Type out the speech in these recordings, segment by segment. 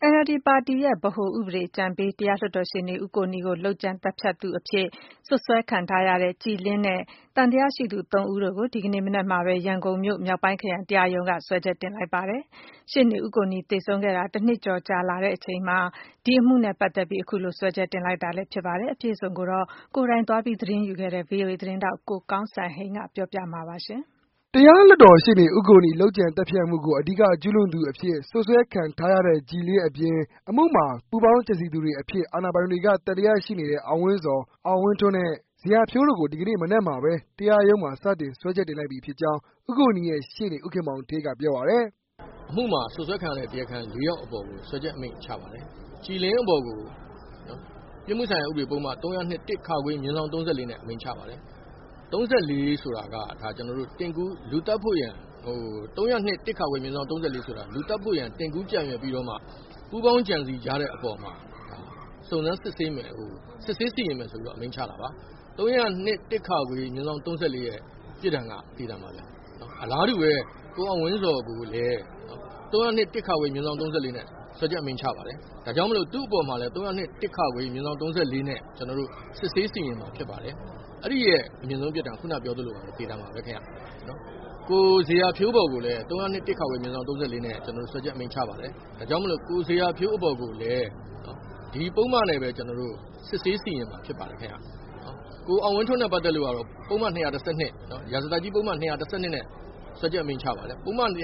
NLD ပါတီရဲ့ဗဟိုဥပဒေအကြံပေးတရားလွှတ်တော်ရှေ့နေဦးကိုနီကိုလုပ်ကြံသတ်ဖြတ်သူအဖြစ်စွပ်စွဲခံထားရတဲ့ကြည်လင်းနဲ့သံသယရှိသူ3ဦးတို့ကိုဒီကနေ့မနက်မှာပဲရန်ကုန်မြို့မြောက်ပိုင်းခရိုင်တရားရုံးကစွဲချက်တင်လိုက်ပါတယ်။ရှေ့နေဦးကိုနီသေဆုံးခဲ့တာတစ်နှစ်ကျော်ကြာလာတဲ့အချိန်မှာဒီအမှုနဲ့ပတ်သက်ပြီးအခုလိုစွဲချက်တင်လိုက်တာလည်းဖြစ်ပါတယ်။အပြည့်အစုံကိုတော့ကိုယ်တိုင်သွားပြီးသတင်းယူခဲ့တဲ့ VOA သတင်းတောက်ကိုကောင်းစံဟိန်းကပြောပြမှာပါရှင်။တရားလွှတ်တော်ရှေ့နေဦးကိုနီလုပ်ကြံသတ်ဖြတ်မှုကိုအဓိကကျူးလွန်သူအဖြစ်စွပ်စွဲခံထားရတဲ့ကြည်လင်းအပြင်အမှုမှာပူးပေါင်းကြံစည်သူတွေအဖြစ်အာဏာပိုင်တွေကသံသယရှိနေတဲ့အောင်ဝင်းဇော်၊အောင်ဝင်းထွန်းနဲ့ဇေယျာဖြိုးတို့ကိုဒီကနေ့မနက်မှာပဲတရားရုံးမှာစတင်စွဲချက်တင်လိုက်ပြီဖြစ်ကြောင်းဦးကိုနီရဲ့ရှေ့နေဦးခင်မောင်ဌေးကပြောပါတယ်။အမှုမှာစွပ်စွဲခံရတဲ့တရားခံ၄ယောက်အပေါ်ကိုစွဲချက်အမိန့်ချပါတယ်။ကြည်လင်းအပေါ်ကိုပြစ်မှုဆိုင်ရာဥပဒေပုံမှန်301ခါခွေမြင်းဆောင်34နဲ့အမိန့်ချပါတယ်။34ဆိုတာကဒါကျွန်တော်တို့တင်ကူးလူတက်ဖို့ရန်302ခါခွေမြင်းဆောင်34ဆိုတာလူတက်ဖို့ရန်တင်ကူးကြံရွယ်ပြီးတော့မှပူးပေါင်းကြံစည်ကြတဲ့အပေါ်မှာစုံစမ်းစစ်ဆေးမယ်စစ်ဆေးစီရင်မယ်ဆိုပြီးတော့အမိန့်ချတာပါ302ခါခွေမြင်းဆောင်34ရဲ့ပြစ်ဒဏ်ကတည်တယ်ပါဗျာအလားတူပဲကိုအောင်ဝင်းစော်ကိုလည်း302ခါခွေမြင်းဆောင်34နဲ့စွဲချက်အမိန့်ချပါတယ်ဒါကြောင့်မလို့သူ့အပေါ်မှာလည်း302ခါခွေမြင်းဆောင်34နဲ့ကျွန်တော်တို့စစ်ဆေးစီရင်မှာဖြစ်ပါတယ်အဲ့ဒီရဲ့အမြင့်ဆုံးပြစ်ဒဏ်ခုနပြောသလိုပါပဲတည်တယ်ပါပဲခင်ဗျနော်ကိုဇေယျာဖြိုးပေါ်ကိုလည်း302ခါခွေမြင်းဆောင်34နဲ့ကျွန်တော်တို့စွဲချက်အမိန့်ချပါတယ်ဒါကြောင့်မလို့ကိုဇေယျာဖြိုးအပေါ်ကိုလည်းဒီပုံမှန်နဲ့ပဲကျွန်တော်တို့စစ်ဆေးစီရင်မှာဖြစ်ပါတယ်ခင်ဗျကိုအောင်ဝင်းထွန်းနဲ့ပတ်သက်လို့ကတော့ပုံမှန်212နော်ရာဇသကြီးပုံမှန်212နဲ့စွဲချက်အမိန့်ချပါတယ်ပုံမှန်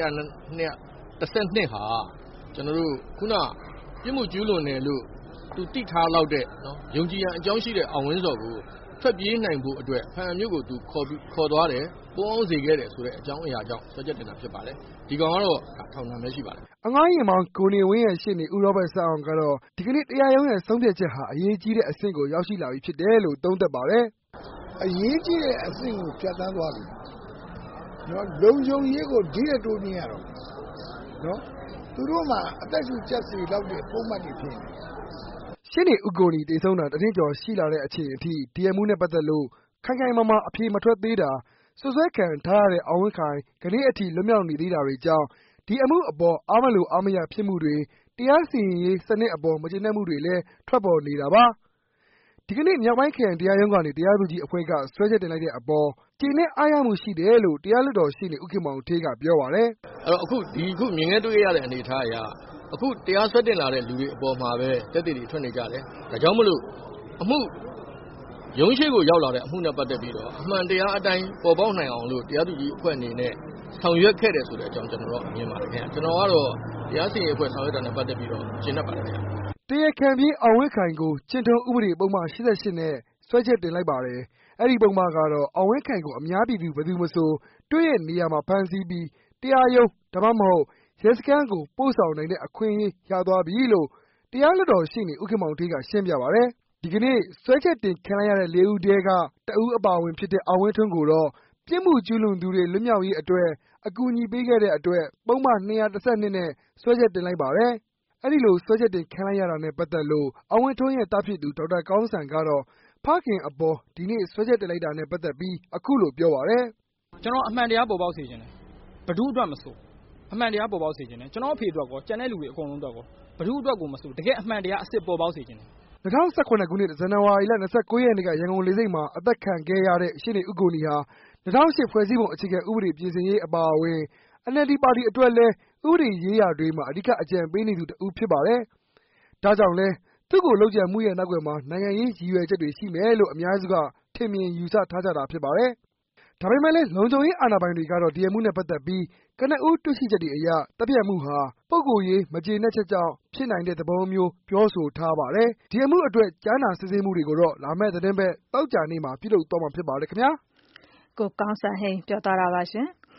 212ဟာကျွန်တော်တို့ခုနပြစ်မှုကျူးလွန်တယ်လို့သူတိထားလောက်တဲ့နော်ယုံကြည်ရန်အကြောင်းရှိတဲ့အောင်ဝင်းစော်ကိုထွက်ပြေးနိုင်ဖို့အတွက်ဖန်မြို့ကိုသူခေါ်သွားတယ်ပုံအောင်စေခဲ့တယ်ဆိုတဲ့အကြောင်းအရာကြောင့်စွဲချက်တင်တာဖြစ်ပါတယ်ဒီကောင်ကတော့ထောင်ဒဏ်ပဲရှိပါတယ်အငှားရင်မောင်ကိုနေဝင်းရဲ့ရှေ့နေဦးရောဘတ်စန်းအောင်ကတော့ဒီကနေ့တရားရုံးရဲ့ဆုံးဖြတ်ချက်ဟာအရေးကြီးတဲ့အဆင့်ကိုရောက်ရှိလာပြီဖြစ်တယ်လို့သုံးသပ်ပါတယ်အရေးကြီးတဲ့အဆင့်ကိုဖြတ်သန်းသွားပြီနော်လုံခြုံရေးကိုဒီတဲ့တိုးမြင်ရတော့နော်သူတို့မှာအသက်ရှူချက်စီလောက်တဲ့ပုံမှန်တွေဖြစ်နေရှေ့နေဦးကိုနီသေဆုံးတာတစ်နှစ်ကျော်ရှိလာတဲ့အချိန်အထိဒီအမှုနဲ့ပတ်သက်လို့ခိုင်ခိုင်မာမာအဖြေမထွက်သေးတာစွပ်စွဲခံထားရတဲ့အောင်ဝင်းခိုင်ကနေ့အထိလွတ်မြောက်နေသေးတာတွေကြောင့်ဒီအမှုအပေါ်အားမလိုအားမရဖြစ်မှုတွေတရားစီရင်ရေးစနစ်အပေါ်မကျေနပ်မှုတွေလည်းထွက်ပေါ်နေတာပါဒီကနေ့မြောက်ပိုင်းခရိုင်တရားရုံးကနေတရားသူကြီးအဖွဲ့ကစွဲချက်တင်လိုက်တဲ့အပေါ်ကျေနပ်အားရမှုရှိတယ်လို့တရားလွှတ်တော်ရှေ့နေဦးခင်မောင်ဌေးကပြောပါတယ်အဲ့တော့အခုမြင်ခဲ့တွေ့ရတဲ့အနေအထားအရအခုတရားစွဲတင်လာတဲ့လူတွေအပေါ်မှာပဲတက်တည်တွေထွက်နေကြတယ်ဒါကြောင့်မလို့အမှုရုံးရှိကိုရောက်လာတဲ့အမှုနဲ့ပတ်သက်ပြီးတော့အမှန်တရားအတိုင်းပေါ်ပေါက်နိုင်အောင်လို့တရားသူကြီးအဖွဲ့အနေနဲ့ဆောင်ရွက်ခဲ့တယ်ဆိုတဲ့အကြောင်းကျွန်တော်တို့မြင်ပါတယ်ခင်ဗျကျွန်တော်ကတော့တရားစီရင်အဖွဲ့ဆောင်ရွက်တာနဲ့ပတ်သက်ပြီးတော့ရှင်းတတ်ပါတယ်ခင်ဗျတရားခံပြေးအောင်ဝင်းခိုင်ကိုကျင့်ထုံးဥပဒေပုံမှန်88နဲ့စွဲချက်တင်လိုက်ပါတယ်အဲ့ဒီပုံမှန်ကတော့အောင်ဝင်းခိုင်ကိုအများပြည်သူဘယ်သူမဆိုတွေ့ရဲ့နေရာမှာဖမ်းဆီးပြီးတရားရုံးဒါမှမဟုတ်ရဲစခန်းကိုပို့ဆောင်နိုင်တဲ့အခွင့်အရေးရသွားပြီလို့တရားလွှတ်တော်ရှေ့နေဦးခင်မောင်ဌေးကရှင်းပြပါတယ်ဒီကနေ့စွဲချက်တင်ခံလိုက်ရတဲ့၄ဦးတည်းကတဦးအပါအဝင်ဖြစ်တဲ့အောင်ဝင်းထွန်းကိုတော့ပြစ်မှုကျူးလွန်သူတွေလွတ်မြောက်ရေးအတွက်အကူအညီပေးခဲ့တဲ့အတွက်ပုံမှန်212နဲ့စွဲချက်တင်လိုက်ပါတယ်အဲ့ဒီလိုစွဲချက်တင်ခံလိုက်ရတာနဲ့ပတ်သက်လို့အောင်ဝင်းထွန်းရဲ့တားဖြစ်သူဒေါက်တာကောင်းစံကတော့ဖခင်အပေါ်ဒီနေ့စွဲချက်တင်လိုက်တာနဲ့ပတ်သက်ပြီးအခုလိုပြောပါတယ်ကျွန်တော်အမှန်တရားပေါ်ပေါက်စေခြင်းတယ်ဘဒုအတွက်မဆိုအမှန်တရားပေါ်ပေါက်စေခြင်းတယ်ကျွန်တော်အဖေအတွက်ကောကြံတဲ့လူတွေအကုန်လုံးအတွက်ကောဘဒုအတွက်ကိုမဆိုတကယ်အမှန်တရားအစ်စ်ပေါ်ပေါက်စေခြင်းတယ် 2018ခုနှစ်ဇန်နဝါရီလ29ရက်နေ့ကရန်ကုန်လေဆိပ်မှာအသက်ခံခဲ့ရတဲ့ရှေ့နေဦးကိုနီဟာ2008ဖွဲ့စည်းပုံအခြေခံဥပဒေပြင်ဆင်ရေးအပါအဝင် NLD ပါတီအတွက်လည်းဥပဒေရေးရာတွေမှာအဓိကအကြံပေးနေသူတဦးဖြစ်ပါတယ်။ဒါကြောင့်လည်းသူ့ကိုလုပ်ကြံမှုရဲ့နောက်ွယ်မှာနိုင်ငံရေးရည်ရွယ်ချက်တွေရှိမယ်လို့အများစုကထင်မြင်ယူဆထားကြတာဖြစ်ပါတယ်။ဒါပေမဲ့လည်းလုံခြုံရေးအာဏာပိုင်တွေကတော့ဒီအမှုနဲ့ပတ်သက်ပြီးကနဦးတွေ့ရှိချက်တွေအရတပ်ဖြတ်မှုဟာပုဂ္ဂိုလ်ရေးမကျေနပ်ချက်ကြောင့်ဖြစ်နိုင်တဲ့သဘောမျိုးပြောဆိုထားပါတယ်။ဒီအမှုအတွက်ကြားနာစစ်ဆေးမှုတွေကိုတော့လာမယ့်သတင်းပတ်သောကြာနေ့မှာပြုလုပ်သွားမှာဖြစ်ပါတယ်ခင်ဗျာ။ကိုကောင်းစံဟိန်းပြောသွားတာပါရှင်။